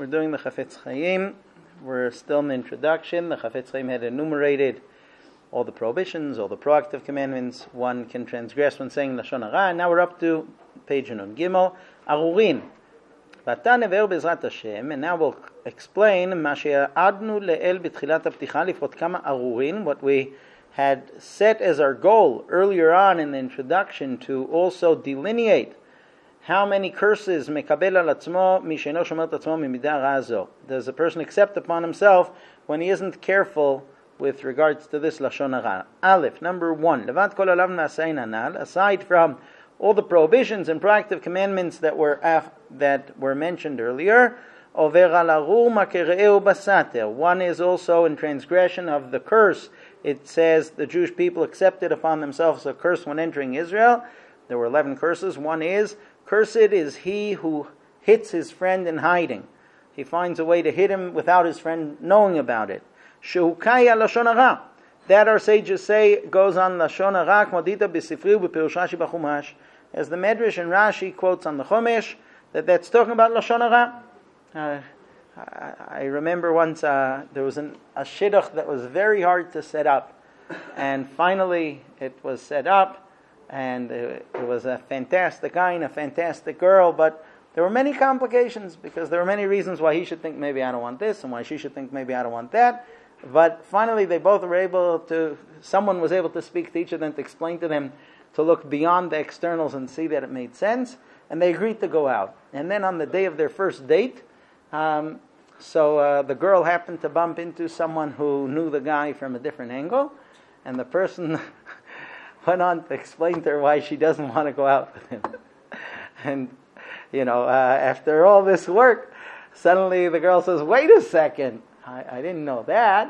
We're doing the Chafetz Chaim. We're still in the introduction. The Chafetz Chaim had enumerated all the prohibitions, all the proactive commandments one can transgress when saying Lashon Hara. And now we're up to page Nun Gimel, Arurin. V'ata never b'ezrat Hashem. And now we'll explain מה שיעדנו לאל בתחילת הפתיחה לפחות כמה ארורים, what we had set as our goal earlier on in the introduction to also delineate how many curses מקבל על עצמו מי שאינו שומר את עצמו ממידה רעה זו. Does a person accept upon himself when he isn't careful with regards to this Lashon Hara? Aleph, number 1, לבד כל עליו נעשה הנ"ל, aside from all the prohibitions and proactive commandments that were mentioned earlier, עובר על ארור מה כרעהו בסתר. One is also in transgression of the curse. It says the Jewish people accepted upon themselves a curse when entering Israel. There were 11 curses. One is, cursed is he who hits his friend in hiding. He finds a way to hit him without his friend knowing about it. Shehukaya Lashon Hara. That our sages say goes on Lashon Hara, Kmodita b'Sifri u'Bepirush Rashi b'Chumash. As the Medrash and Rashi quotes on the Chumash, that's talking about Lashon Hara. I remember once there was a shidduch that was very hard to set up. And finally it was set up. And it was a fantastic guy and a fantastic girl, but there were many complications because there were many reasons why he should think maybe I don't want this and why she should think maybe I don't want that. But finally they both were able to, someone was able to speak to each of them to explain to them to look beyond the externals and see that it made sense. And they agreed to go out. And then on the day of their first date, the girl happened to bump into someone who knew the guy from a different angle. And the person went on to explain to her why she doesn't want to go out with him. And, after all this work, suddenly the girl says, wait a second, I didn't know that.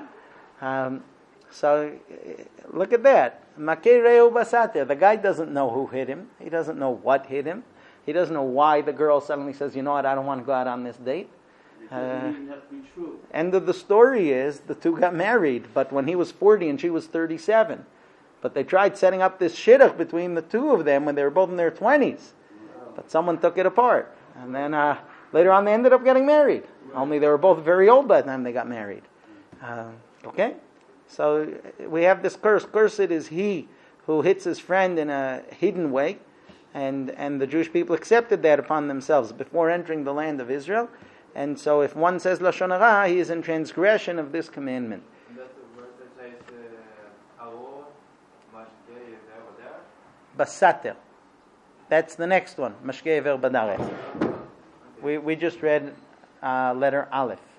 So look at that. The guy doesn't know who hit him. He doesn't know what hit him. He doesn't know why the girl suddenly says, you know what, I don't want to go out on this date. End of the story is the two got married, but when he was 40 and she was 37. But they tried setting up this shidduch between the two of them when they were both in their 20s. But someone took it apart. And then later on they ended up getting married. Only they were both very old by the time they got married. Okay? So we have this curse. Cursed is he who hits his friend in a hidden way. And the Jewish people accepted that upon themselves before entering the land of Israel. And so if one says Lashon Hara, he is in transgression of this commandment. Basater. That's the next one. Mashkei Ver Badarech. We just read letter Aleph.